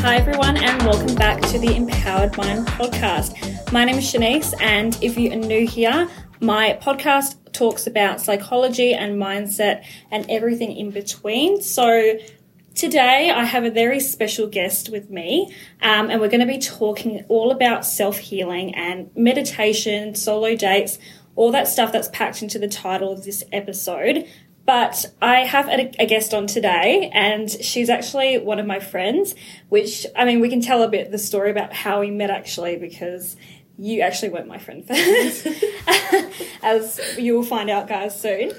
Hi everyone and welcome back to the Empowered Mind podcast. My name is Shanice, and if you are new here, my podcast talks about psychology and mindset and everything in between. So today I have a very special guest with me, and we're going to be talking all about self-healing and meditation, solo dates, all that stuff that's packed into the title of this episode. But I have a guest on today, and she's actually one of my friends, which, I mean, we can tell a bit the story about how we met actually, because you actually weren't my friend first, as you will find out, guys, soon.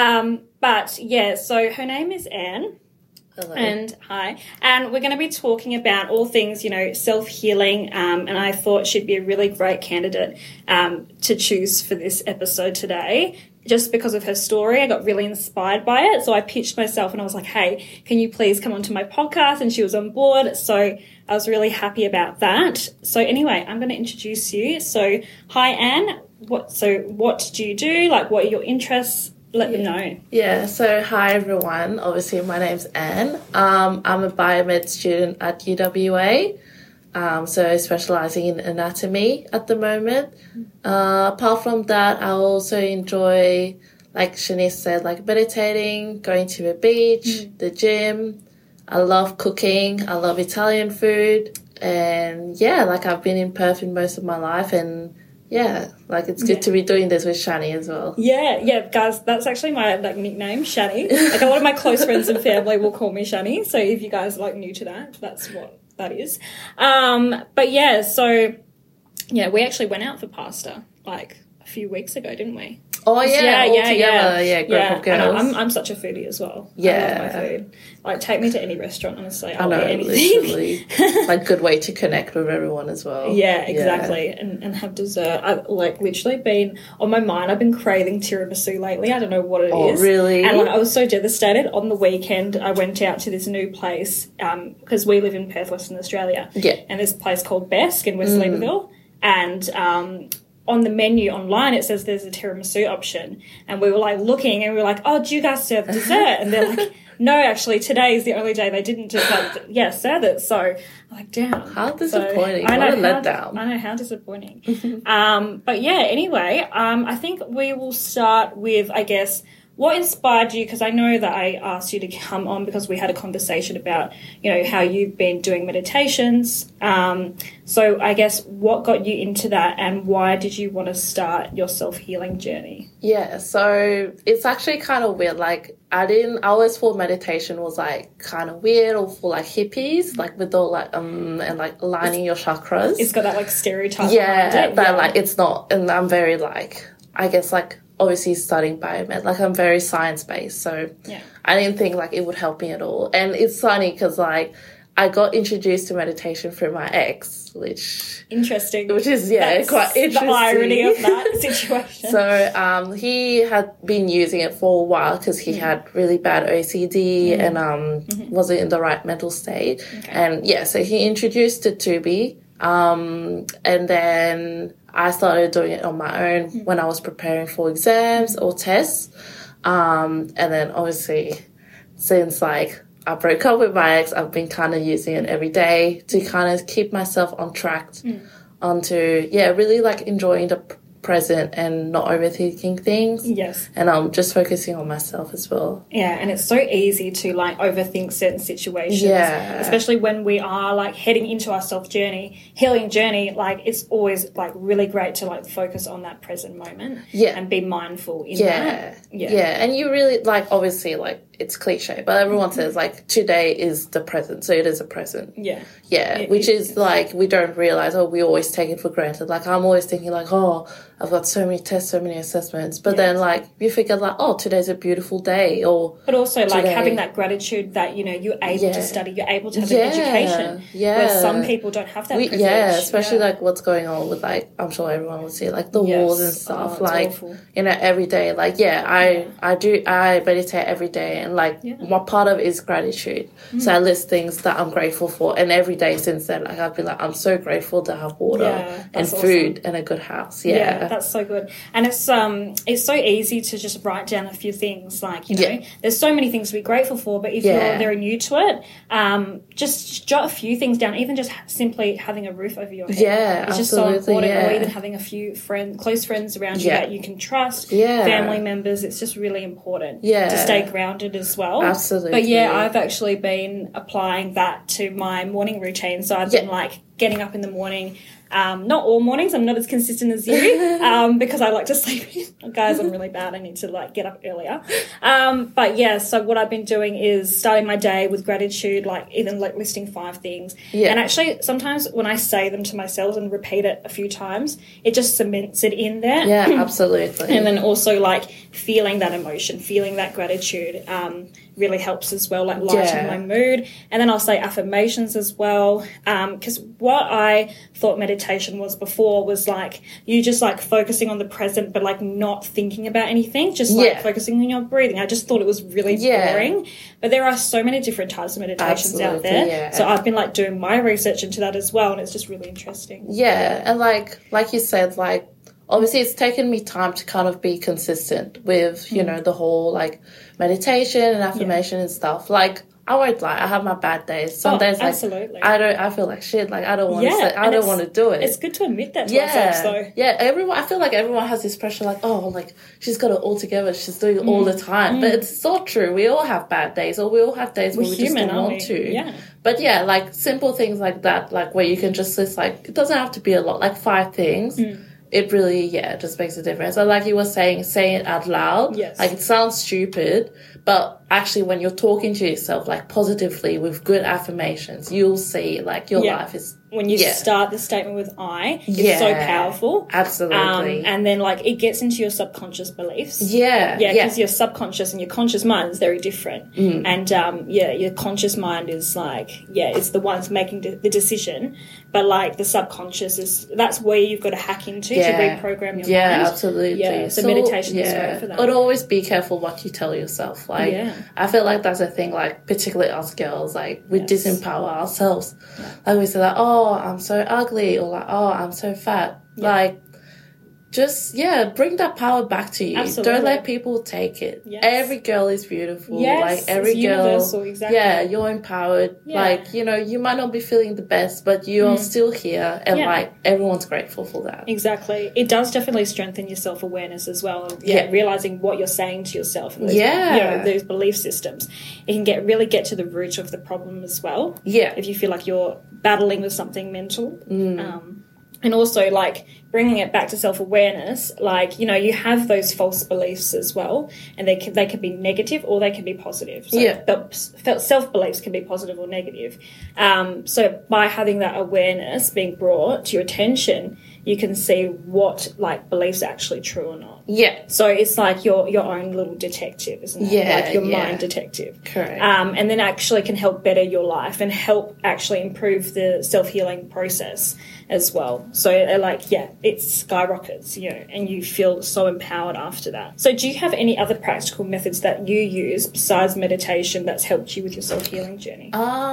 But yeah, so her name is Anne. Hello. And hi. And we're going to be talking about all things, self-healing, and I thought she'd be a really great candidate to choose for this episode today. Just because of her story, I got really inspired by it. So I pitched myself and I was like, hey, can you please come onto my podcast? And she was on board. So I was really happy about that. So anyway, I'm going to introduce you. So hi, Anne. What do you do? Like, what are your interests? Let them know. Yeah, so hi everyone. Obviously, my name's Anne. I'm a biomed student at UWA. So specialising in anatomy at the moment. Apart from that, I also enjoy, like Shanice said, like meditating, going to the beach, the gym. I love cooking. I love Italian food. And yeah, like I've been in Perth in most of my life, and yeah, like it's good to be doing this with Shani as well. Yeah, guys, that's actually my nickname, Shani. Like a lot of my close friends and family will call me Shani. So if you guys are new to that, that's what that is. But yeah, so yeah, we actually went out for pasta like a few weeks ago, didn't we? Oh yeah, group of girls. I'm such a foodie as well. Yeah, I love my food. Like, take me to any restaurant, honestly. I know, literally, like good way to connect with everyone as well. Yeah, exactly, and have dessert. I've literally been on my mind. I've been craving tiramisu lately. I don't know what it is. Oh, really? And I was so devastated. On the weekend, I went out to this new place because we live in Perth, Western Australia. Yeah, and this place called Besk in West Leederville, and on the menu online, it says there's a tiramisu option. And we were like looking and we were like, oh, do you guys serve dessert? And they're like, no, actually, today is the only day they didn't just serve it. So I'm like, damn. How disappointing. What a letdown. I know, how disappointing. But yeah, anyway, I think we will start with, I guess, what inspired you? Because I know that I asked you to come on because we had a conversation about, how you've been doing meditations. So I guess what got you into that, and why did you want to start your self-healing journey? Yeah, so it's actually kind of weird. Like, I always thought meditation was like kind of weird, or for like hippies, like with all like and like aligning your chakras. It's got that like stereotype. Yeah, but like it's not. And I'm very like, I guess like, obviously studying biomed, like I'm very science-based, so yeah. I didn't think like it would help me at all. And it's funny because like I got introduced to meditation through my ex, which is quite interesting. The irony of that situation. So he had been using it for a while because he had really bad OCD and wasn't in the right mental state. Okay. And yeah, so he introduced it to me, and then I started doing it on my own when I was preparing for exams or tests. And then obviously since like I broke up with my ex, I've been kind of using it every day to kind of keep myself on track onto, really like enjoying the present and not overthinking things. Yes. And just focusing on myself as well. Yeah, and it's so easy to like overthink certain situations. Yeah. Especially when we are like heading into our healing journey, like it's always like really great to like focus on that present moment. Yeah. And be mindful in that. Yeah. Yeah. And you really like, obviously like it's cliche, but everyone says like today is the present. So it is a present. Yeah. Yeah. Which is like, we don't realize, we always take it for granted. Like I'm always thinking like, I've got so many tests, so many assessments. But then like you forget like, today's a beautiful day, but also like having that gratitude that, you're able to study, you're able to have an education. Yeah. Where some people don't have that privilege. Yeah, especially like what's going on with like, I'm sure everyone will see like the wars and stuff. Like, awful. Every day, like, I meditate every day. And like what part of it is gratitude. So I list things that I'm grateful for, and every day since then, like I've been like, I'm so grateful to have water and food and a good house. Yeah, that's so good. And it's so easy to just write down a few things, like, you know, there's so many things to be grateful for, but if you're very new to it, just jot a few things down, even just simply having a roof over your head. Yeah, it's just so important. Or even having a few close friends around you that you can trust, family members. It's just really important to stay grounded as well. Absolutely. But I've actually been applying that to my morning routine. So I've been like getting up in the morning. Not all mornings. I'm not as consistent as you because I like to sleep in. Guys, I'm really bad. I need to like get up earlier. But yeah, so what I've been doing is starting my day with gratitude, like even like listing 5 things. Yeah. And actually sometimes when I say them to myself and repeat it a few times, it just cements it in there. Yeah, absolutely. And then also like feeling that emotion, feeling that gratitude really helps as well, like lighten my mood. And then I'll say affirmations as well, because what I thought meditation was before was like you just like focusing on the present but like not thinking about anything, just like focusing on your breathing. I just thought it was really boring, but there are so many different types of meditations out there. So I've been like doing my research into that as well, and it's just really interesting. And like you said, like obviously it's taken me time to kind of be consistent with, you know, the whole like meditation and affirmation and stuff. Like I won't lie, I have my bad days. Some days like I feel like shit. Like I don't want to I don't want to do it. It's good to admit that to ourselves though. Yeah, I feel like everyone has this pressure like, oh, like she's got it all together, she's doing it all the time. But it's so true. We all have bad days, or we all have days where we just don't want to. Yeah. But yeah, like simple things like that, like where you can just list like, it doesn't have to be a lot, like 5 things. It really, just makes a difference. And like you were saying it out loud. Yes. Like it sounds stupid, but actually when you're talking to yourself, like positively with good affirmations, you'll see like your life is... When you start the statement with I, it's so powerful. Absolutely. And then like it gets into your subconscious beliefs. Yeah. Because your subconscious and your conscious mind is very different. And your conscious mind is like, it's the ones making the decision. But like the subconscious that's where you've got to hack into to reprogram your mind. Yeah, absolutely. Yeah, so meditation is great for that. But always be careful what you tell yourself. Like, I feel like that's a thing, like, particularly us girls, like, we disempower ourselves. Like, we say, like, oh, I'm so ugly, or like, oh, I'm so fat. Like, just, bring that power back to you. Absolutely. Don't let people take it. Yes. Every girl is beautiful. Yes, like, every it's girl. Universal, exactly. Yeah, you're empowered. Yeah. Like, you know, you might not be feeling the best, but you are still here. And, like, everyone's grateful for that. Exactly. It does definitely strengthen your self-awareness as well. Realising what you're saying to yourself. And those, you know, those belief systems. It can really get to the root of the problem as well. Yeah. If you feel like you're battling with something mental. And also, like, bringing it back to self-awareness, like, you know, you have those false beliefs as well, and they can be negative or they can be positive. So self-beliefs can be positive or negative. So by having that awareness being brought to your attention, you can see what, like, beliefs are actually true or not. Yeah. So it's like your own little detective, isn't it? Yeah. Like your mind detective. Correct. And then actually can help better your life and help actually improve the self-healing process as well. So, like, it skyrockets, you know, and you feel so empowered after that. So do you have any other practical methods that you use besides meditation that's helped you with your self-healing journey?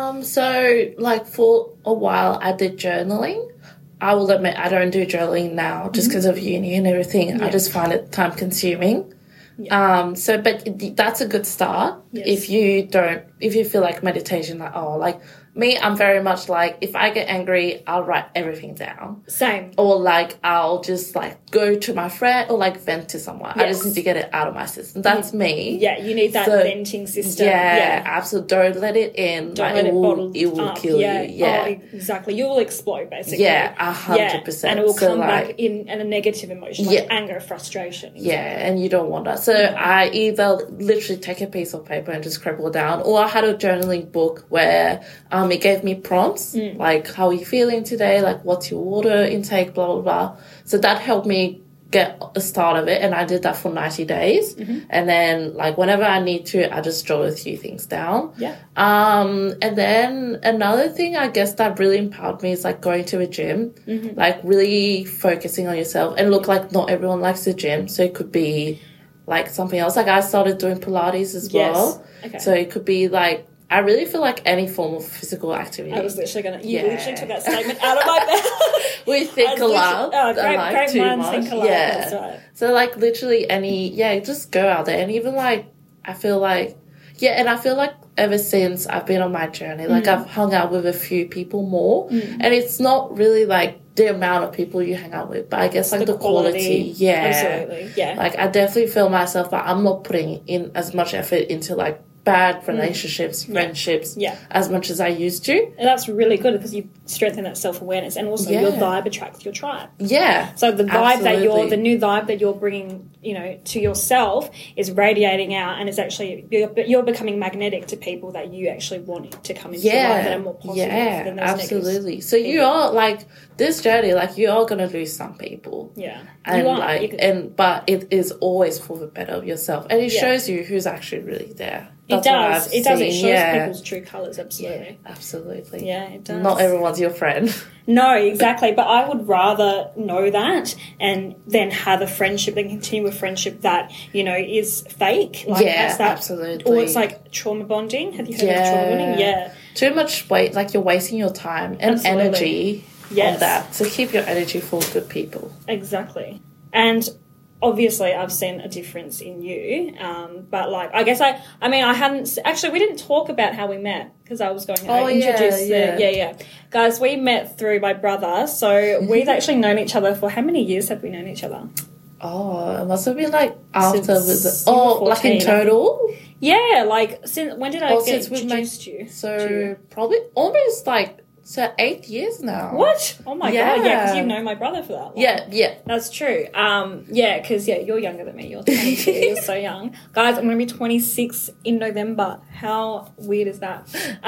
So, like, for a while I did journaling. I will admit I don't do journaling now just because of uni and everything. Yeah. I just find it time consuming. Yeah. But that's a good start. Yes. If you feel like meditation, like, oh, like me, I'm very much like, if I get angry, I'll write everything down. Same. Or like, I'll just like go to my friend or like vent to someone. Yes. I just need to get it out of my system. That's me. Yeah, you need that venting system. Yeah, absolutely. Don't let it in. Don't let it bottle it will kill you. Yeah. Oh, exactly. You will explode, basically. Yeah, 100%. And it will come back in a negative emotion, like anger, frustration. Exactly. Yeah, and you don't want that. So I either literally take a piece of paper and just scribble down, or I had a journaling book where it gave me prompts, like, how are you feeling today? Like, what's your water intake? Blah, blah, blah. So that helped me get a start of it. And I did that for 90 days. And then, like, whenever I need to, I just jot a few things down. Yeah. And then another thing, I guess, that really empowered me is, like, going to a gym, like, really focusing on yourself. And look, like, not everyone likes the gym. So it could be like something else. Like I started doing Pilates as well. Okay. So it could be like, I really feel like any form of physical activity. I was literally you literally took that statement out of my mouth. We think aloud. Great minds think aloud. Yeah. That's right. So like literally just go out there. And even like, I feel like, and I feel like ever since I've been on my journey, like I've hung out with a few people more. And it's not really like the amount of people you hang out with, but I guess like the quality. Yeah. Absolutely. Yeah. Like I definitely feel myself like I'm not putting in as much effort into like bad relationships, friendships, as much as I used to. And that's really good because you strengthen that self-awareness, and also your vibe attracts your tribe. Yeah. So the vibe the new vibe that you're bringing, to yourself is radiating out, and it's actually, you're becoming magnetic to people that you actually want to come into your life that are more positive than those absolutely. negatives. So you are like, this journey, like you are going to lose some people. Yeah. And but it is always for the better of yourself. And it shows you who's actually really there. It does. It shows people's true colours, absolutely. Yeah, absolutely. Yeah, it does. Not everyone's your friend. No, exactly. But I would rather know that and then have a friendship and continue a friendship that, is fake. Like, absolutely. Or it's like trauma bonding. Have you heard of trauma bonding? Yeah. Too much weight, like you're wasting your time and energy on that. So keep your energy full of good people. Exactly. And obviously I've seen a difference in you, but like I guess I hadn't actually, we didn't talk about how we met because I was going to introduce guys, we met through my brother, so we've actually known each other for how many years have we known each other? It must have been like after like in total? Yeah, like since when did I get introduced to you? So probably almost like 8 years now. What? Oh my god! Yeah, because you've known my brother for that long. Yeah, that's true. Because you're younger than me. You're 22. You're so young, guys. I'm going to be 26 in November. How weird is that?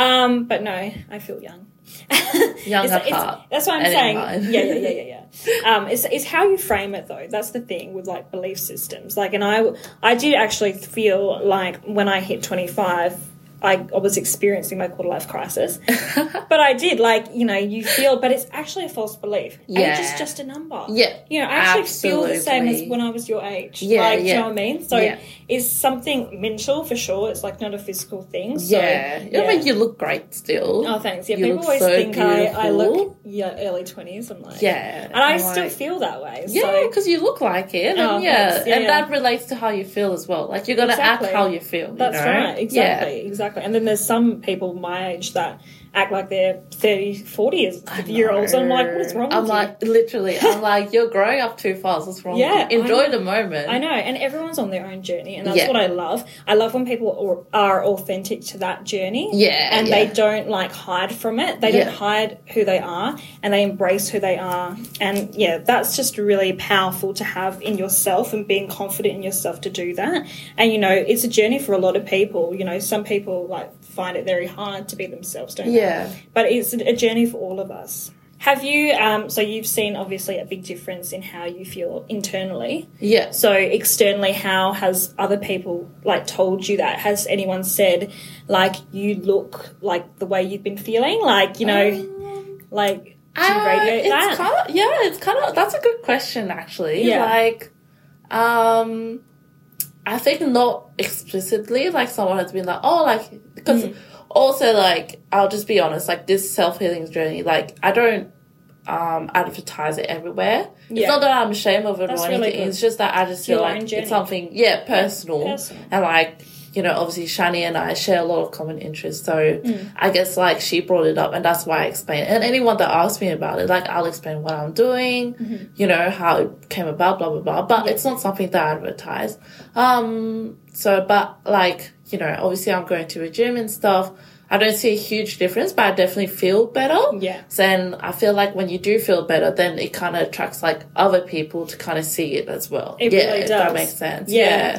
But no, I feel young. Young at heart. That's what I'm saying. Yeah. It's how you frame it though. That's the thing with like belief systems. Like, and I did actually feel like when I hit 25. I was experiencing my quarter life crisis. But I did, you feel, but it's actually a false belief. Yeah. Age is just a number. Yeah. I actually feel the same as when I was your age. Yeah. Do you know what I mean? So it's something mental for sure. It's like not a physical thing. So, I mean, you look great still. Oh, thanks. Yeah, you people always think I look early 20s. I'm like, and I still feel that way. Yeah, because you look like it. And and that relates to how you feel as well. Like you're going to act how you feel. That's right. Exactly. And then there's some people my age that act like they're 30, 40-year-olds. I'm like, what's wrong with you? I'm like, you're growing up too fast. What's wrong with you? Enjoy the moment. I know. And everyone's on their own journey. And that's what I love. I love when people are authentic to that journey. Yeah. And they don't hide from it. They don't hide who they are and they embrace who they are. And that's just really powerful to have in yourself and being confident in yourself to do that. And, it's a journey for a lot of people. Some people find it very hard to be themselves, don't they? Yeah. But it's a journey for all of us. Have you, so you've seen obviously a big difference in how you feel internally. Yeah. So externally, how has other people told you that? Has anyone said you look like the way you've been feeling? Do you radiate that? It's kind of, that's a good question actually. Yeah. I think not explicitly, someone has been because also, I'll just be honest, this self-healing journey, I don't advertise it everywhere. It's not that I'm ashamed of it or anything. Really it's just that I just feel it's something, personal. And, obviously Shani and I share a lot of common interests. So I guess, she brought it up and that's why I explained it. And anyone that asks me about it, I'll explain what I'm doing, how it came about, blah, blah, blah. But it's not something that I advertise. Obviously I'm going to a gym and stuff. I don't see a huge difference, but I definitely feel better. Yeah. So then I feel when you do feel better, then it kind of attracts other people to kind of see it as well. It really does. If that makes sense. Yeah.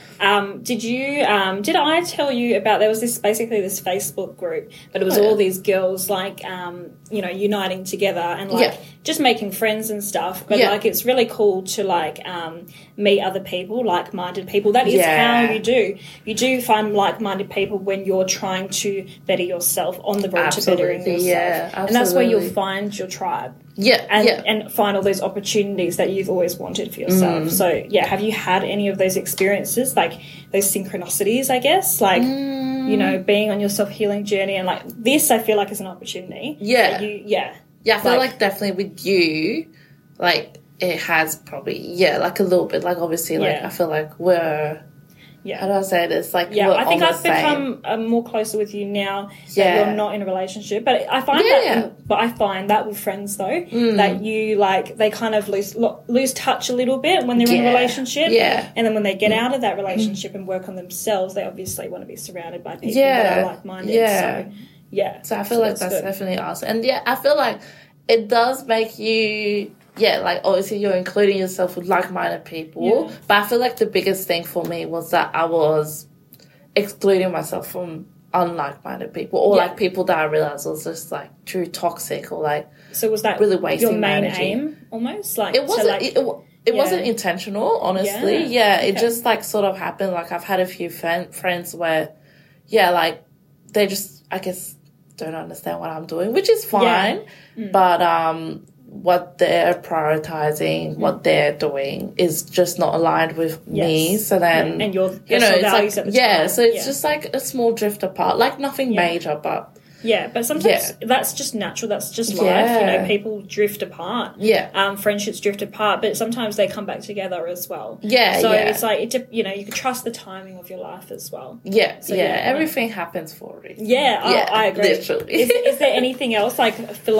Did I tell you about, there was this Facebook group, but it was all these girls uniting together and just making friends and stuff. But it's really cool to meet other people, like-minded people. That is how you do. You do find like-minded people when you're trying to better yourself, on the road to bettering yourself. Yeah, absolutely. And that's where you'll find your tribe. Yeah, and find all those opportunities that you've always wanted for yourself. So, yeah, have you had any of those experiences, like those synchronicities, I guess? Like, you know, being on your self-healing journey, and like this, I feel like is an opportunity. Yeah. Yeah, I feel like definitely with you, like, it has probably, like a little bit, like obviously, like I feel like we're, how do I say this? Like, we're I think on I've the become more closer with you now that you're not in a relationship. But I find I find that with friends though, that you like they kind of lose touch a little bit when they're in a relationship. Yeah. And then when they get out of that relationship and work on themselves, they obviously want to be surrounded by people that are like-minded. Yeah. So So I feel like that's definitely awesome. And I feel like it does make you, like obviously you're including yourself with like-minded people. Yeah. But I feel like the biggest thing for me was that I was excluding myself from unlike-minded people, or like people that I realized was just like too toxic, or like, so was that really wasting your main energy. aim almost? Like, it wasn't, like, it wasn't intentional, honestly. It just like sort of happened. Like I've had a few friends where, like they just, I guess, don't understand what I'm doing, which is fine. But what they're prioritizing, what they're doing is just not aligned with me. So then, and your you know, it's values like, at the time. so it's just like a small drift apart, like nothing major, but. Yeah, but sometimes that's just natural. That's just life. You know, people drift apart. Friendships drift apart, but sometimes they come back together as well. So it's like, you know, you can trust the timing of your life as well. Everything happens for a reason. I agree. Literally. Is there anything else, like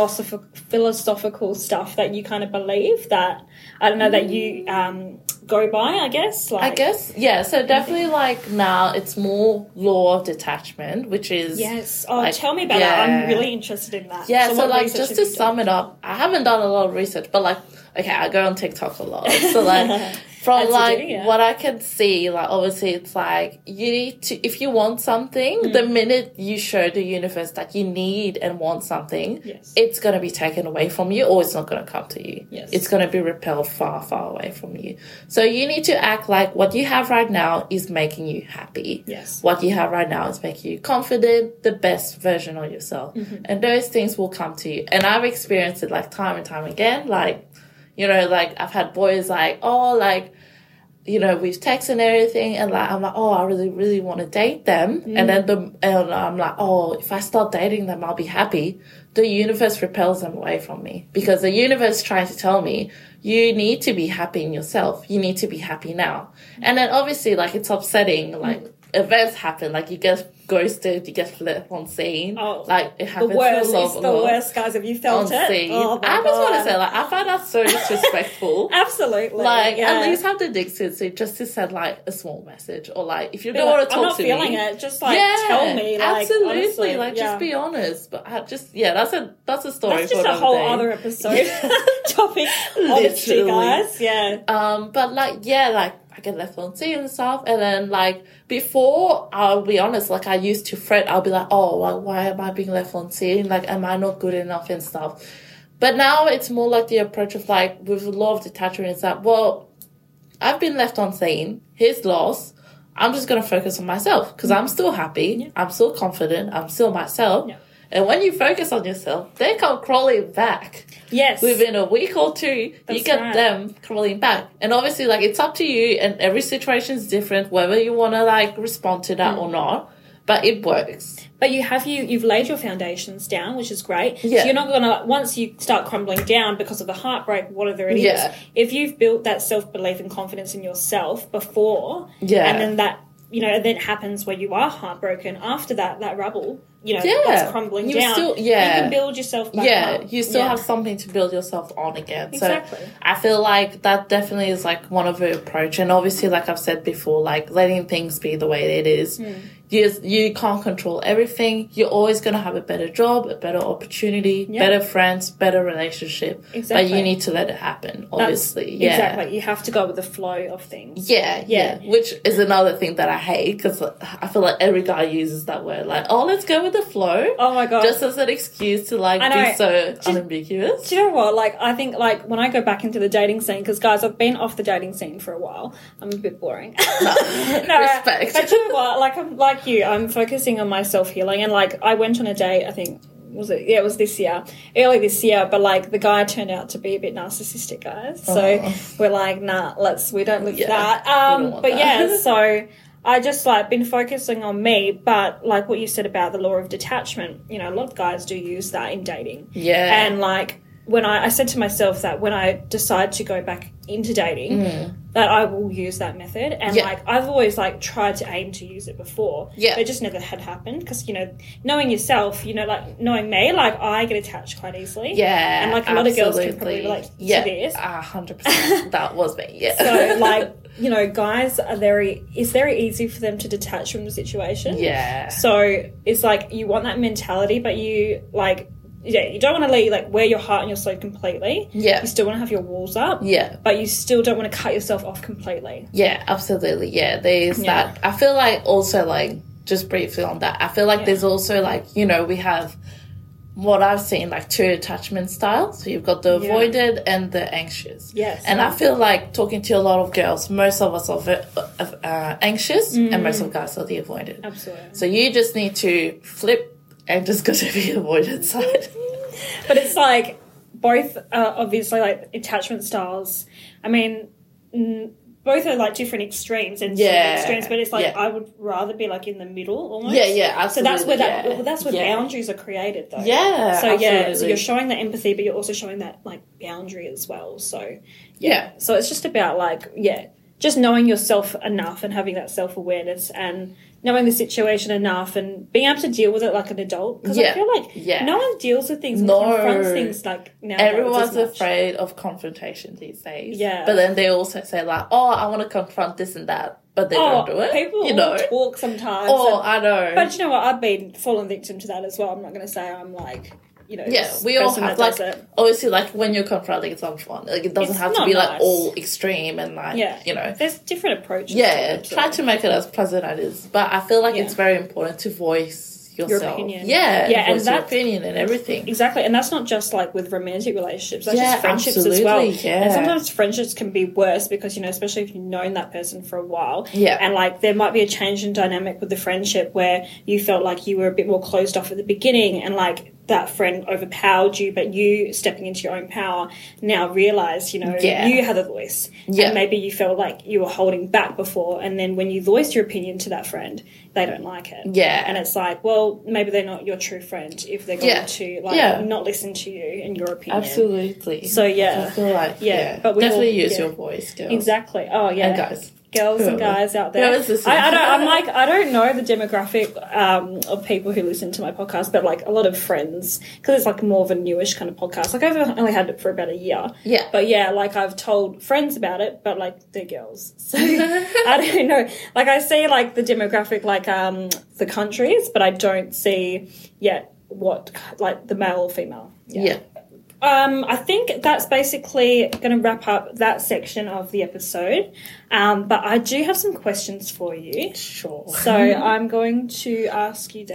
philosophical stuff that you kind of believe that, I don't know, that you go by, I guess? Like, I guess, so definitely like now it's more law of detachment, which is... Yes. Oh, like, tell me about that. I'm really interested in that. So like just to sum it up, I haven't done a lot of research, but like, okay, I go on TikTok a lot. So like... From like what I can see, like obviously it's like you need to, if you want something, the minute you show the universe that you need and want something, it's going to be taken away from you, or it's not going to come to you. It's going to be repelled far, far away from you. So you need to act like what you have right now is making you happy. What you have right now is making you confident, the best version of yourself. And those things will come to you. And I've experienced it like time and time again. Like, you know, like I've had boys like, oh, like, you know, we've texted and everything, and like I'm like, oh, I really, really want to date them, and then I'm like, oh, if I start dating them, I'll be happy. The universe repels them away from me, because the universe is trying to tell me you need to be happy in yourself. You need to be happy now. And then obviously, like, it's upsetting. Like events happen, like you get ghosted, you get left on scene. Like it happens. The worst. It's the worst, guys. Have you felt it? Scene. I just want to say, like, I find that so disrespectful. Absolutely. Like, at least have the decency just to send like a small message, or like if you don't want to talk to me, I'm not feeling it. Just like tell me. Like, absolutely. Honestly, like just be honest. But I just that's a story. That's just a whole other episode topic. Honesty, guys. But like like I get left on scene and stuff, and then like before, I'll be honest, like I used to fret. I'll be like, oh, like, why am I being left on scene? Like, am I not good enough and stuff? But now it's more like the approach of like with the law of detachment. It's like, well, I've been left on scene. His loss. I'm just gonna focus on myself because I'm still happy. I'm still confident. I'm still myself. And when you focus on yourself, they come crawling back. Within a week or two, you get them crawling back. And obviously, like, it's up to you, and every situation is different, whether you want to, like, respond to that or not. But it works. But you've laid your foundations down, which is great. So you're not going to, once you start crumbling down because of the heartbreak, whatever it is, if you've built that self-belief and confidence in yourself before, and then that, you know, event happens where you are heartbroken, after that rubble, you know, that's crumbling down, still, you can build yourself back up. You still have something to build yourself on again. Exactly. So I feel like that definitely is like one of the approach. And obviously, like I've said before, like letting things be the way it is. You can't control everything. You're always going to have a better job, a better opportunity, better friends, better relationship. But you need to let it happen, obviously. Exactly. You have to go with the flow of things. Which is another thing that I hate, because I feel like every guy uses that word, like, oh, let's go with the flow. Oh my God. Just as an excuse to like be so unambiguous. Do you know what? Like, I think like when I go back into the dating scene, because guys, I've been off the dating scene for a while. I'm a bit boring. No, respect. But you know what? Like, I'm like, like you, I'm focusing on my self-healing, and like I went on a date, I think, it was this year, early this year, but like the guy turned out to be a bit narcissistic, guys. So we're like, nah, we don't live that. But yeah, so I just like been focusing on me, but like what you said about the law of detachment, you know, a lot of guys do use that in dating. Yeah. And like when I said to myself that when I decide to go back into dating, that I will use that method. And like I've always like tried to aim to use it before. Yeah. But it just never had happened because, you know, knowing yourself, you know, like knowing me, like I get attached quite easily. Yeah. And like a lot of girls can probably relate to this. 100%. That was me. Yeah. So like, you know, guys it's very easy for them to detach from the situation. Yeah. So it's like you want that mentality, but you like, you don't want to let like wear your heart and your soul completely. Yeah. You still want to have your walls up. Yeah. But you still don't want to cut yourself off completely. Yeah, absolutely. Yeah, there's that. I feel like also like, just briefly on that, I feel like there's also like, you know, we have what I've seen like 2 attachment styles. So you've got the avoided and the anxious. Yes. And I feel like talking to a lot of girls, most of us are anxious and most of guys are the avoided. Absolutely. So you just need to flip and just go to the avoided side. But it's like both obviously like attachment styles. I mean, both are like different extremes and extremes, but it's like I would rather be like in the middle almost. Yeah, absolutely. So that's where boundaries are created though. Yeah, so absolutely. So you're showing that empathy, but you're also showing that like boundary as well. So so it's just about like just knowing yourself enough and having that self-awareness and knowing the situation enough and being able to deal with it like an adult. Because I feel like no one deals with things and confronts things like now. Everyone's afraid of confrontation these days. Yeah. But then they also say like, oh, I want to confront this and that. But they don't do it. People talk sometimes. I know. But you know what? I've been fallen victim to that as well. I'm not going to say I'm like... You know, we all have like obviously like when you're confronting someone, like it doesn't have to be like all extreme and like you know, there's different approaches. Try to make it as pleasant as it is, but I feel like it's very important to voice yourself. Your opinion. And that's your opinion and everything. Exactly, and that's not just like with romantic relationships. That's just friendships as well. Yeah. And sometimes friendships can be worse because, you know, especially if you've known that person for a while. Yeah. And like there might be a change in dynamic with the friendship where you felt like you were a bit more closed off at the beginning and like that friend overpowered you, but you stepping into your own power now realise, you know, you had a voice. Yeah. And maybe you felt like you were holding back before, and then when you voiced your opinion to that friend, they don't like it. Yeah. And it's like, well, maybe they're not your true friend if they're going to like not listen to you and your opinion. Absolutely. So I feel like but definitely use your voice, girls. Exactly. Oh yeah. And guys. Girls and guys out there. I don't know the demographic of people who listen to my podcast, but like a lot of friends, because it's like more of a newish kind of podcast. Like I've only had it for about a year. Yeah. But yeah, like I've told friends about it, but like they're girls. So I don't know. Like I see like the demographic, like the countries, but I don't see yet what like the male or female. Yeah. I think that's basically going to wrap up that section of the episode. But I do have some questions for you. Sure. So I'm going to ask you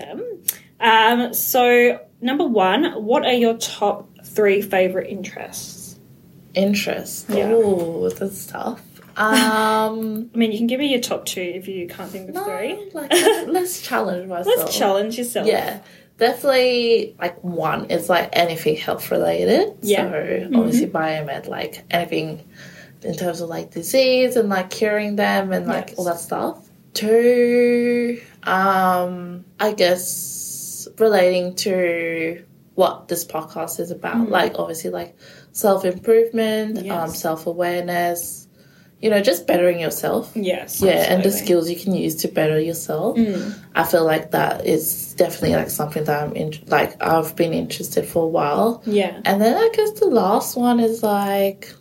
them. So number 1, what are your top 3 favourite interests? Interests? Yeah. Oh, that's tough. I mean, you can give me your top 2 if you can't think of 3. Like, let's challenge myself. Let's challenge yourself. Yeah. Definitely, like, 1 is, like, anything health-related. Yeah. So, obviously, biomed, like, anything in terms of, like, disease and, like, curing them and, like, all that stuff. 2, I guess, relating to what this podcast is about. Like, obviously, like, self-improvement, self-awareness, you know, just bettering yourself. Yes. Yeah, absolutely. And the skills you can use to better yourself. I feel like that is definitely like something that I've been interested for a while. Yeah. And then I guess the last one is like,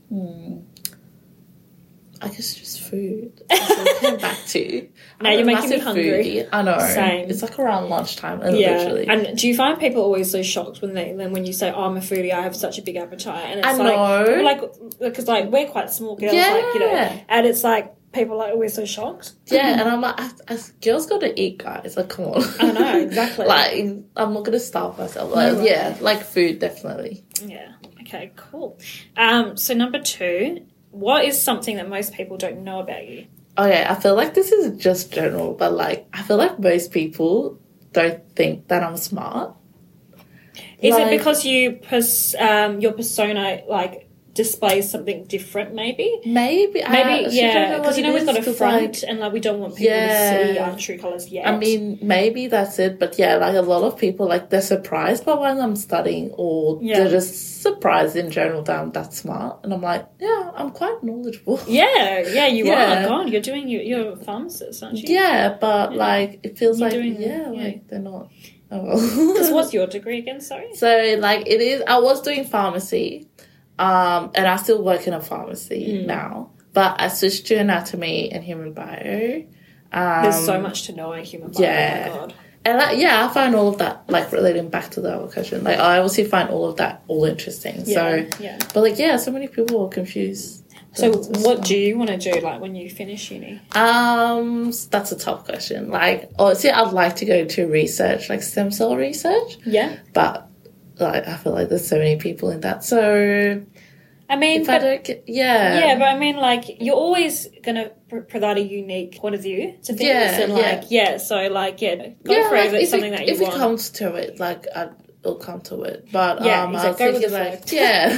I guess just food. I come back to. Now you're making me hungry. Foodie. I know. Same. It's like around lunchtime, literally. And do you find people always so shocked when you say, "Oh, I'm a foodie. I have such a big appetite," and it's I know. like because like we're quite small girls, like, you know, and it's like people are always so shocked. Yeah, and I'm like, girls got to eat, guys. Like, come on. I know, exactly. Like, I'm not gonna starve myself. Like, like food, definitely. Yeah. Okay. Cool. So number 2. What is something that most people don't know about you? Okay, I feel like this is just general, but like I feel like most people don't think that I'm smart. Is Like, it because your persona like displays something different? Maybe. maybe, Yeah. Because we've got a front, like, and like we don't want people to see our true colors yet. I mean, maybe that's it, but yeah, like a lot of people, like they're surprised by when I'm studying, or they're just surprised in general that I'm that smart, and I'm like, yeah, I'm quite knowledgeable. Yeah, you are. God, you're a pharmacist, aren't you? Yeah, but like it feels You're like doing like they're not. Oh well. Because what's your degree again? Sorry. So like it is. I was doing pharmacy, and I still work in a pharmacy now. But I switched to anatomy and human bio. There's so much to know in human bio. Yeah. Oh my God. And I find all of that, like, relating back to the other question, like, I obviously find all of that all interesting. Yeah, But, like, so many people are confused. So what do you want to do, like, when you finish uni? That's a tough question. Like, obviously, I'd like to go into research, like stem cell research. Yeah. But, like, I feel like there's so many people in that. So, I mean, I don't get, yeah, but I mean, like, you're always going to provide a unique point of view to things. And, like, so, like, go for it if it's something that you want. If it comes to it, like, it'll come to it. But, I was go with the flow. Like,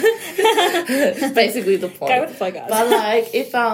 it's basically the point. Go with the flow, guys. But, like,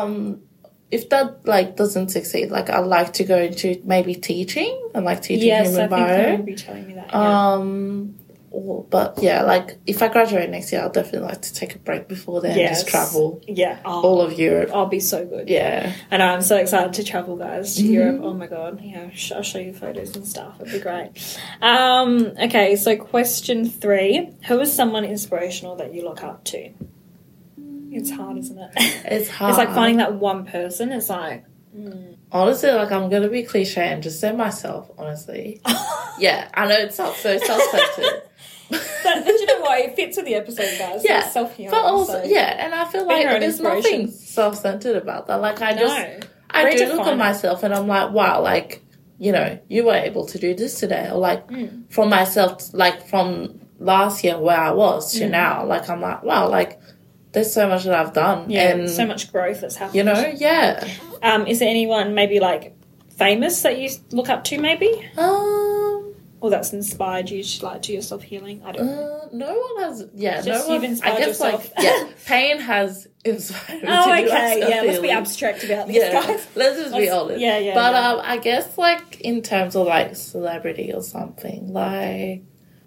if that, like, doesn't succeed, like, I'd like to go into maybe teaching and, like, teaching human bio. Yes, I think you'll be telling me that, But yeah, like if I graduate next year, I'll definitely like to take a break before then and just travel. Yeah. All of Europe. I'll be so good. Yeah. And I'm so excited to travel, guys, to Europe. Oh my God. Yeah, I'll show you photos and stuff. It'd be great. Okay, so question 3. Who is someone inspirational that you look up to? It's hard, isn't it? It's hard. It's like finding that one person. It's like... Honestly, like I'm going to be cliche and just say myself, honestly. Yeah, I know it sounds so self-centered. But you know what? It fits with the episode, guys. Yeah, it's self-healing. but also, and I feel like there's nothing self-centered about that. Like I do look at myself and I'm like, wow, like, you know, you were able to do this today. Or like from myself, like from last year where I was to now, like I'm like, wow, like there's so much that I've done. Yeah, and so much growth that's happened. You know, yeah. Is there anyone maybe like famous that you look up to maybe? Or that's inspired you to like do your self healing? I don't know. No one has. Yeah, just no one. You've inspired I guess yourself. like pain has inspired me. Let's be abstract about this, guys. Let's just be honest. Yeah. But I guess like in terms of like celebrity or something, like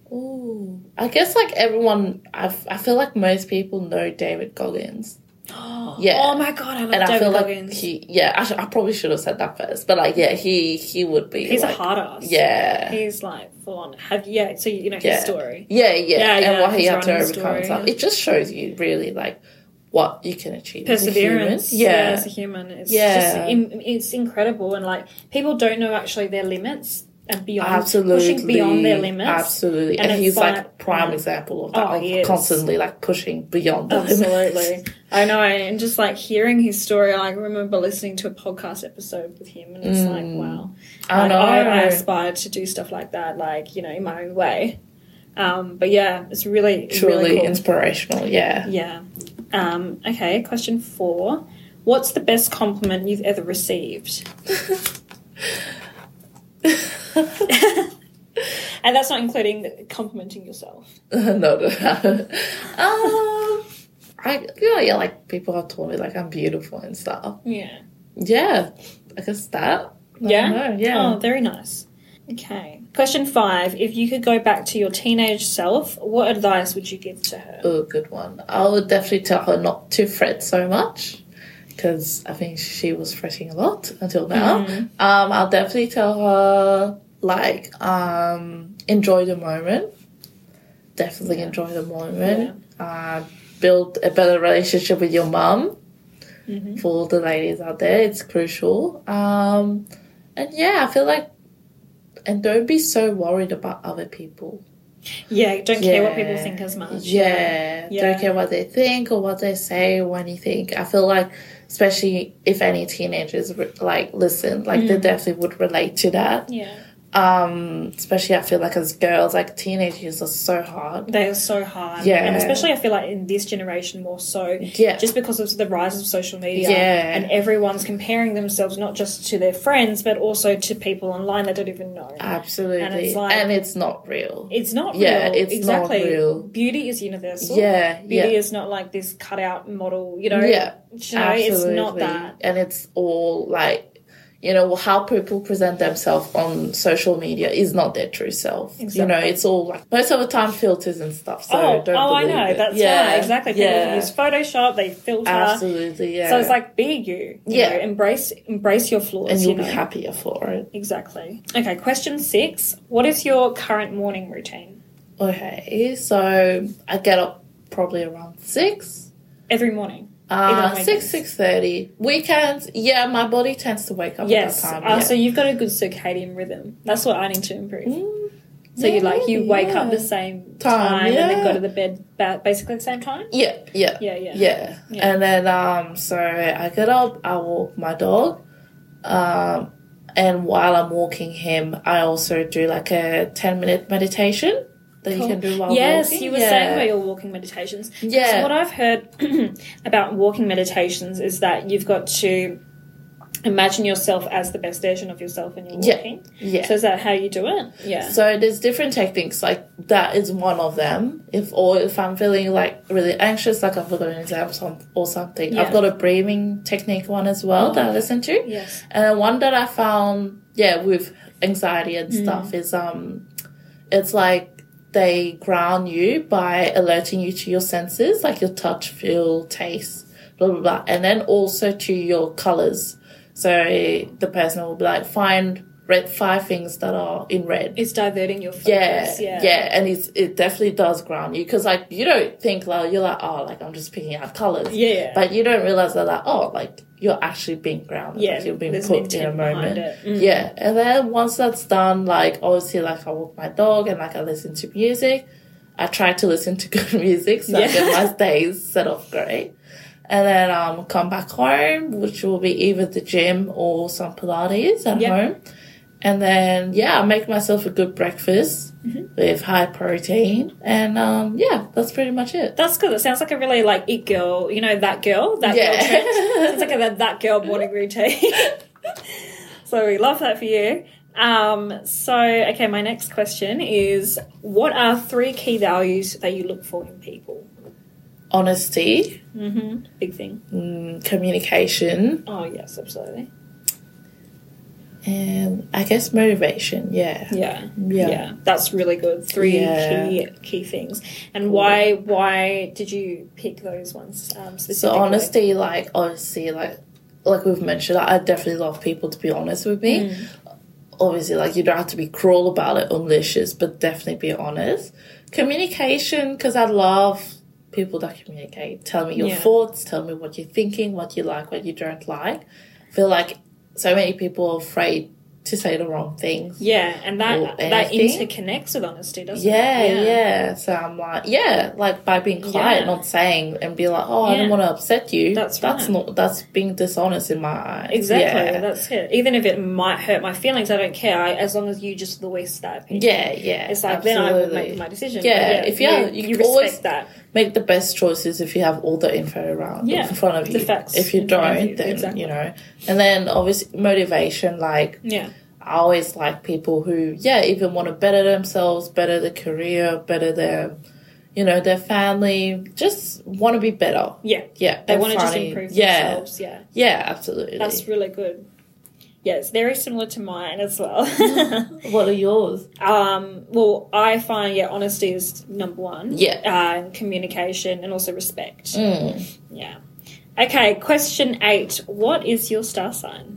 I guess like everyone. I feel like most people know David Goggins. Yeah. Oh my God, I love David Goggins. Like I probably should have said that first, but like he would be. He's like, a hard ass. Yeah. He's like full on. So you know his story. Yeah, and what he had to overcome and stuff. Yeah. It just shows you really like what you can achieve. Perseverance. As a human. As a human, it's incredible, and like people don't know actually their limits. And beyond, pushing beyond their limits. Absolutely. And he's like prime example of that. Of constantly like pushing beyond the limits. I know. And just like hearing his story, I remember listening to a podcast episode with him and it's like, wow. I know. I aspired to do stuff like that, like, you know, in my own way. But yeah, it's really truly cool. Inspirational. Yeah. Yeah. Okay. Question 4. What's the best compliment you've ever received? And that's not including complimenting yourself. No. I feel like people have told me like I'm beautiful and stuff. Yeah. Yeah. I guess that. I don't know. Yeah. Oh, very nice. Okay. Question 5. If you could go back to your teenage self, what advice would you give to her? Oh, good one. I would definitely tell her not to fret so much. Because I think she was fretting a lot until now. I'll definitely tell her, like, enjoy the moment. Definitely enjoy the moment. Build a better relationship with your mum. For all the ladies out there, it's crucial. And I feel like, and don't be so worried about other people. Yeah, don't care what people think as much. Yeah, don't care what they think or what they say or anything. I feel like, especially if any teenagers like listen, like they definitely would relate to that. Yeah. Especially I feel like as girls, like teenage years are so hard. They are so hard. Yeah. And especially I feel like in this generation more so. Yeah. Just because of the rise of social media. Yeah. And everyone's comparing themselves not just to their friends but also to people online they don't even know. Absolutely. And it's like... And it's not real. It's not Yeah, real. it's exactly. not real. Beauty is universal. Yeah. Beauty is not like this cutout model, you know. Yeah. You know, it's not that. And it's all like, you know, how people present themselves on social media is not their true self. Exactly. You know, it's all like, most of the time filters and stuff. So don't believe I know. it. That's right. Exactly. People Yeah. use Photoshop, they filter. Absolutely, yeah. So it's like, be you. You know, embrace your flaws. And you'll you know. be happier for it. Exactly. Okay, question 6. What is your current morning routine? Okay, so I get up probably around 6. Every morning? 6:30. Weekends, yeah, my body tends to wake up at that time. Yeah. So you've got a good circadian rhythm. That's what I need to improve. So you wake up the same time and then go to the bed basically the same time? Yeah. And then so I get up, I walk my dog, and while I'm walking him, I also do like a 10-minute meditation that you can do while walking. Yes, you were saying about your walking meditations. Yeah. So what I've heard about walking meditations is that you've got to imagine yourself as the best version of yourself when you're walking. Yeah. So is that how you do it? Yeah. So there's different techniques. Like that is one of them. If I'm feeling like really anxious, like I've got an exam or something, I've got a breathing technique one as well that I listen to. Yes. And one that I found, with anxiety and stuff is it's like they ground you by alerting you to your senses, like your touch, feel, taste, blah, blah, blah. And then also to your colours. So the person will be like, find 5 things that are in red. It's diverting your focus. Yeah. And it definitely does ground you. Because, like, you don't think, like, you're like, oh, like, I'm just picking out colours. Yeah. But you don't realise that, like, oh, like, you're actually being grounded. Yeah. Like, you're being there's put in a moment. Yeah. And then once that's done, like, obviously, like, I walk my dog and, like, I listen to music. I try to listen to good music so I get my days set off great. And then come back home, which will be either the gym or some Pilates at home. And then, I make myself a good breakfast with high protein. And, that's pretty much it. That's good. It sounds like a really, like, it girl, you know, that girl trend. Sounds like a that girl morning routine. So we love that for you. Okay, my next question is, what are 3 key values that you look for in people? Honesty. Big thing. Communication. Oh, yes, absolutely. And I guess motivation, Yeah, that's really good. 3 key things. And why did you pick those ones specifically? So honesty, like, obviously, like we've mentioned, I definitely love people to be honest with me. Obviously, like, you don't have to be cruel about it or malicious, but definitely be honest. Communication, because I love people that communicate. Tell me your thoughts, tell me what you're thinking, what you like, what you don't like. I feel like so many people are afraid to say the wrong things. Yeah, and that interconnects with honesty, doesn't it? Yeah. So I'm like by being quiet, not saying, and be like, oh, I don't want to upset you. That's being dishonest in my eyes. Exactly, that's it. Even if it might hurt my feelings, I don't care. As long as you just voice that opinion. Yeah. It's like, then I will make my decision. Yeah, if you respect always that. Make the best choices if you have all the info around in front of you. The facts. If you don't, then, you know. And then, obviously, motivation, like, I always like people who, even want to better themselves, better their career, better their, you know, their family, just want to be better. Yeah. They want to just improve themselves. Yeah, absolutely. That's really good. Yeah, it's very similar to mine as well. What are yours? Well, I find, honesty is number 1. And communication and also respect. Yeah. Okay, question 8. What is your star sign?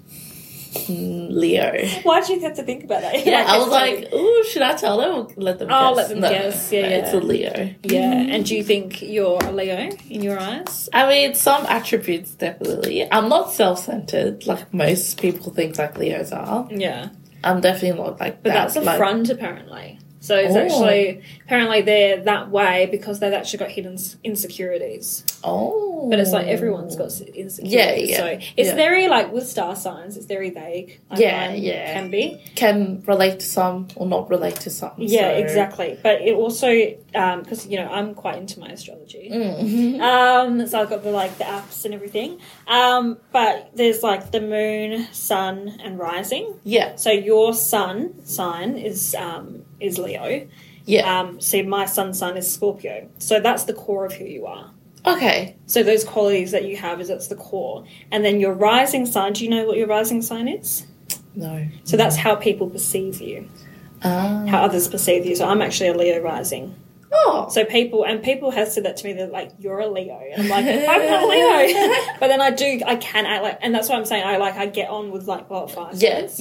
Leo. Why'd you have to think about that? I was like, ooh, should I tell them or let them guess? Oh, let them guess. Yeah. It's a Leo. Yeah. And do you think you're a Leo in your eyes? I mean, some attributes, definitely. I'm not self-centered like most people think like Leos are. Yeah. I'm definitely not like but that. But that's a front, apparently. So it's actually, apparently they're that way because they've actually got hidden insecurities. Oh. But it's like everyone's got insecurities. Yeah. So it's very, like, with star signs, it's very vague. Like can be. Can relate to some or not relate to some. Yeah, exactly. But it also, because, you know, I'm quite into my astrology. So I've got the apps and everything. But there's, like, the moon, sun, and rising. Yeah. So your sun sign is Leo. Yeah. So my sun sign is Scorpio. So that's the core of who you are. Okay. So those qualities that you have that's the core. And then your rising sign, do you know what your rising sign is? No. So that's how people perceive you. How others perceive you. So I'm actually a Leo rising. Oh. So people have said that to me. They're like, you're a Leo. And I'm like, I'm not a Leo. But then I can act like, and that's what I'm saying. I get on with like wildfire.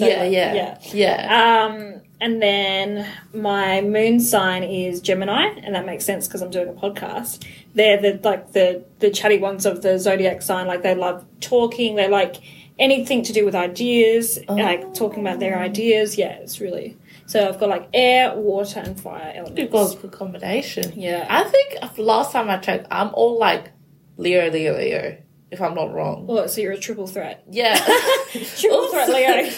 Yeah. And then my moon sign is Gemini, and that makes sense because I'm doing a podcast. They're the chatty ones of the zodiac sign. Like they love talking. They like anything to do with ideas, like talking about their ideas. Yeah, it's really. So I've got like air, water, and fire elements. You've got a good combination. Yeah. I think last time I checked, I'm all like Leo, if I'm not wrong. Oh, so you're a triple threat. Yeah. Triple threat, Leo.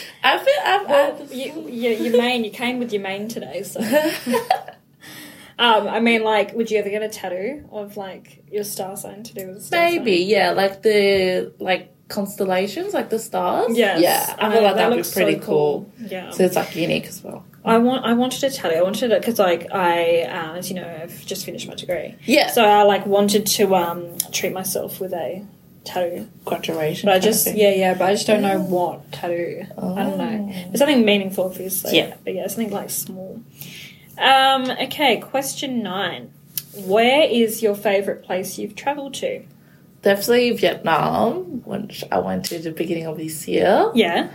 You came with your mane today, so. I mean, like, would you ever get a tattoo of, like, your star sign to do with the star Maybe, sign? yeah, like the, constellations, like the stars. Yes. Yeah, I feel like that would be pretty so cool. Yeah. So it's, like, unique as well. I wanted a tattoo. I wanted it because, like, as you know, I've just finished my degree. Yeah. So I, like, wanted to treat myself with a tattoo. Graduation. But I just, but I just don't know what tattoo. I don't know. There's something meaningful, obviously. Yeah. But yeah, something, like, small. Okay, question 9. Where is your favourite place you've travelled to? Definitely Vietnam, which I went to the beginning of this year. Yeah.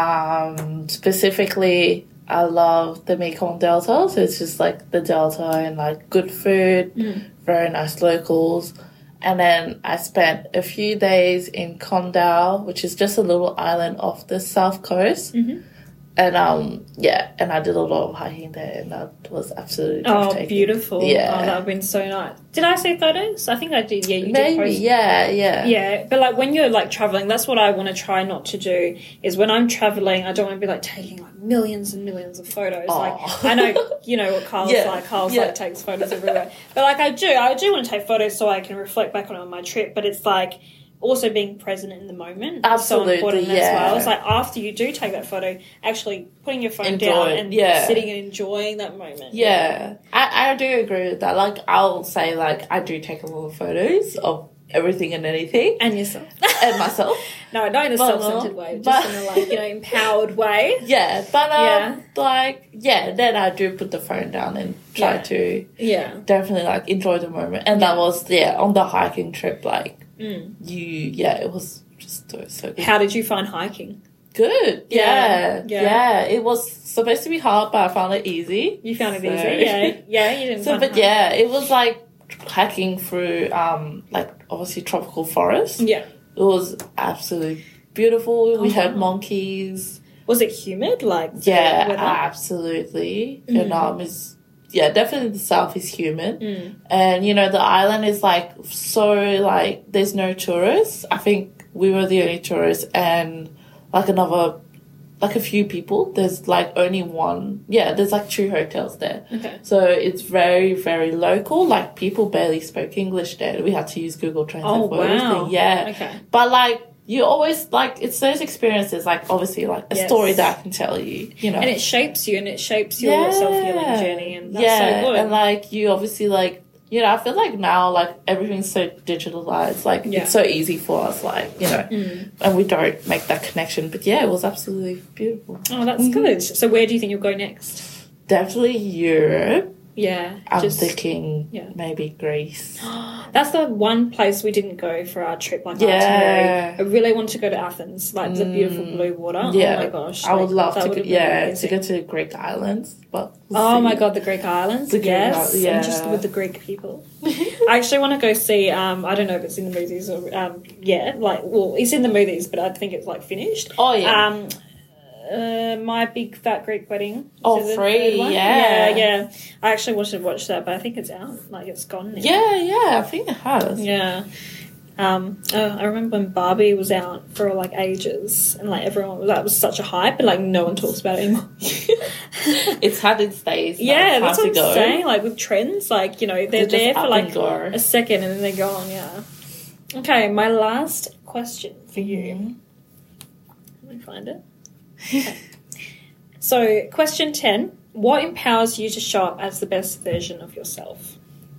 Specifically, I love the Mekong Delta, so it's just like the Delta and like good food, very nice locals. And then I spent a few days in Con Dao, which is just a little island off the south coast. Mm-hmm. And and I did a lot of hiking there, and that was absolutely breathtaking. Oh, beautiful. Yeah. Oh, that would have been so nice. Did I see photos? I think I did. Yeah, you Maybe, did post. yeah. Yeah, but like when you're like traveling, that's what I want to try not to do is when I'm traveling, I don't want to be like taking like millions and millions of photos. Oh. Like I know, you know what Carl's like. Carl's like takes photos everywhere. But like I do want to take photos so I can reflect back on my trip, but it's like also being present in the moment is so important as well. It's like after you do take that photo, actually putting your phone down and sitting and enjoying that moment. Yeah. I do agree with that. Like, I'll say, like, I do take a lot of photos of everything and anything. And yourself. And myself. No, not in a self-centered way, just in a, like, you know, empowered way. Yeah, but, then I do put the phone down and try to definitely, like, enjoy the moment. And that was, on the hiking trip, like, it was just so good. How did you find hiking? Good. Yeah. It was supposed to be hard, but I found it easy. You found it easy? Yeah, you didn't find it hard. It was like hiking through, obviously tropical forest. Yeah. It was absolutely beautiful. We had monkeys. Was it humid? Like, yeah, absolutely. And definitely the south is humid. And, you know, the island is, like, so, like, there's no tourists. I think we were the only tourists and, like, a few people. There's, like, only one. Yeah, there's, like, 2 hotels there. Okay. So it's very, very local. Like, people barely spoke English there. We had to use Google Translate for everything. Yeah. Okay. But, like, you always, like, it's those experiences, like, obviously, like, a story that I can tell you, you know. And it shapes you and it shapes your self-healing journey, and that's so good. And, like, you obviously, like, you know, I feel like now, like, everything's so digitalized. Like, it's so easy for us, like, you know, and we don't make that connection. But, yeah, it was absolutely beautiful. Oh, that's good. So where do you think you'll go next? Definitely Europe. Yeah. I'm thinking maybe Greece. That's the one place we didn't go for our trip, like itinerary. I really wanted to go to Athens, like the beautiful blue water. Yeah. Oh my gosh. I would love to go, to go to the Greek islands. But my God, the Greek islands. And just with the Greek people. I actually want to go see, I don't know if it's in the movies or, it's in the movies, but I think it's like finished. Oh, yeah. My Big Fat Greek Wedding. Oh, Free, yeah. Yeah. I actually wanted to watch that, but I think it's out. Like, it's gone now. Yeah, I think it has. Yeah. I remember when Barbie was out for like ages, and like everyone, that was such a hype, but like no one talks about it anymore. It's had its days. Yeah, that's what I'm saying. Like with trends, like, you know, they're there for like a second and then they're gone. Yeah. Okay, my last question for you. Let me find it. Okay. So, question 10: what empowers you to show up as the best version of yourself?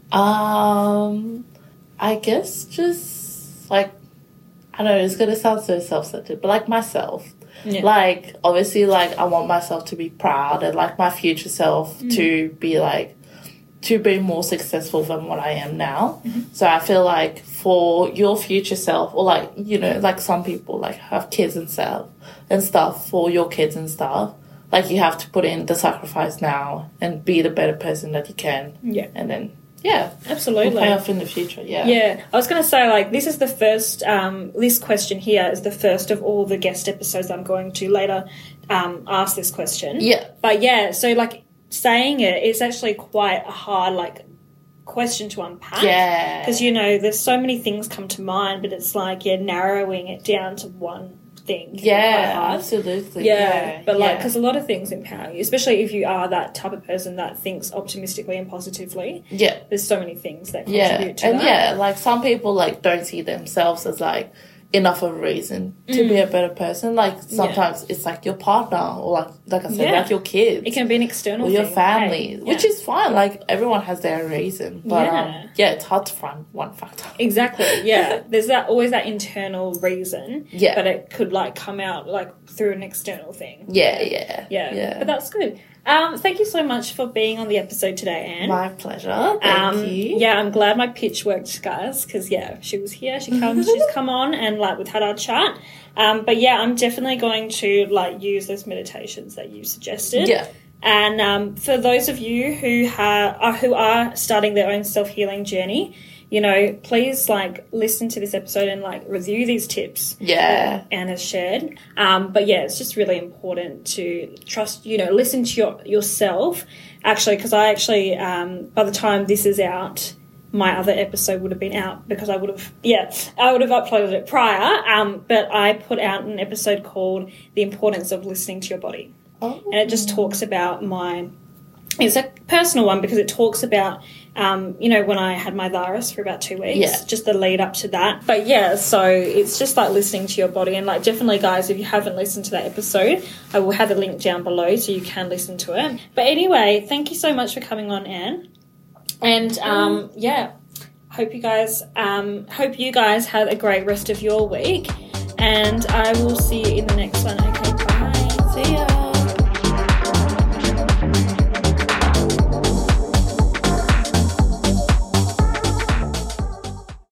I guess just, like, I don't know, it's going to sound so self-centered, but, like, myself. Yeah. Like, obviously, like, I want myself to be proud and, like, my future self to be, like, to be more successful than what I am now. Mm-hmm. So I feel like for your future self, or, like, you know, like, some people, like, have kids and stuff for your kids and stuff. Like, you have to put in the sacrifice now and be the better person that you can. Yeah. And then... yeah, absolutely. We'll pay off in the future, yeah. Yeah, I was going to say, like, this is the first, this question here is the first of all the guest episodes I'm going to later ask this question. Yeah. But, yeah, so, like, saying it is actually quite a hard, like, question to unpack. Yeah. Because, you know, there's so many things come to mind, but it's like, narrowing it down to one thing. Yeah, absolutely. Yeah, but like, because a lot of things empower you, especially if you are that type of person that thinks optimistically and positively. Yeah, there's so many things that contribute to that. And yeah, like some people like don't see themselves as like enough of a reason to be a better person. Like sometimes it's like your partner, or like I said, like your kids. It can be an external or thing, your family, which is fine. Like everyone has their reason, but it's hard to find one factor. Exactly. Yeah, there's always that internal reason. Yeah, but it could like come out like through an external thing. Yeah. But that's good. Thank you so much for being on the episode today, Anne. My pleasure. Thank you. Yeah, I'm glad my pitch worked, guys, because, she was here. She's come on and, like, we've had our chat. But, yeah, I'm definitely going to, like, use those meditations that you suggested. Yeah. And for those of you who are starting their own self-healing journey, you know, please, like, listen to this episode and, like, review these tips that Anne has shared. But, yeah, it's just really important to trust, you know, listen to yourself. Actually, because by the time this is out, my other episode would have been out because I would have uploaded it prior. But I put out an episode called The Importance of Listening to Your Body. Oh. And it just talks about it's a personal one because it talks about, you know, when I had my virus for about 2 weeks, just the lead up to that. But yeah, so it's just like listening to your body, and like definitely, guys, if you haven't listened to that episode, I will have a link down below so you can listen to it. But anyway, thank you so much for coming on, Anne. And hope you guys have a great rest of your week, and I will see you in the next one. Okay, bye. See ya.